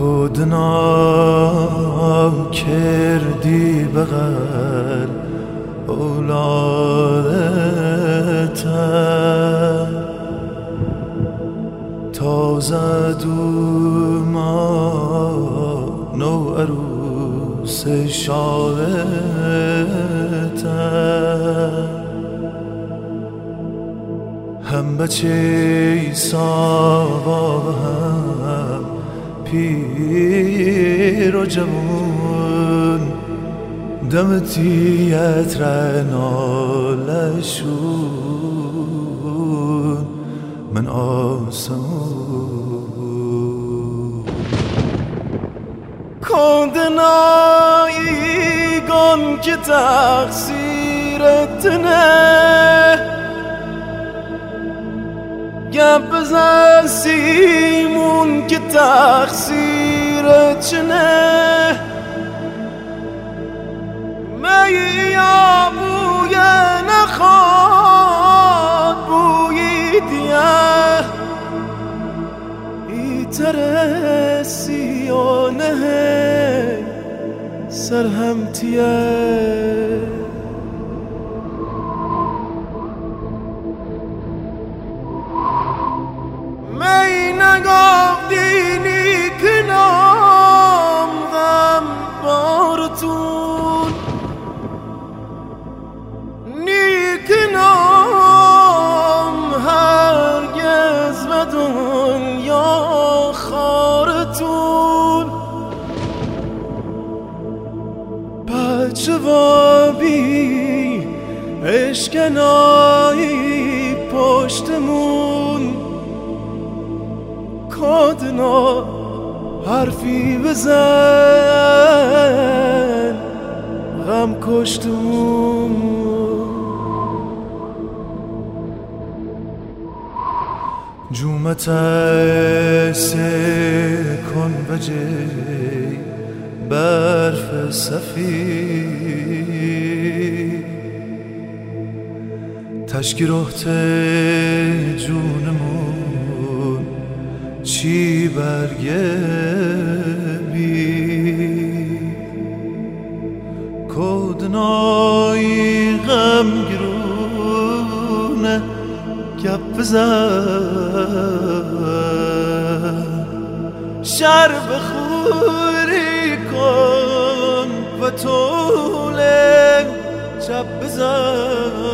کودنا کردی بغل اولادت تازه دوما نو عروس شادت هم بچه ساوا و هم پیر و جوون دمتیت رنالشون من آسمون کندنایی گم که تقصیرت نه گپ بزن سیمون که تقصیرت چنه یا بوی نخواد بوی دیه ای ترسی و نه سرهمتیه می نگفتینی کنام غم بارتون نیکنام هرگز به دنیا خارتون بچه وابی اشکنایی پشتمون کادنا حرفی بزن غم کشتمون جومت سکن بجی برف صفی تشکی روحت جونمون چی برگه بی کودنایی غم گرونه گپ بزن شر بخوری کن و طول شب بزن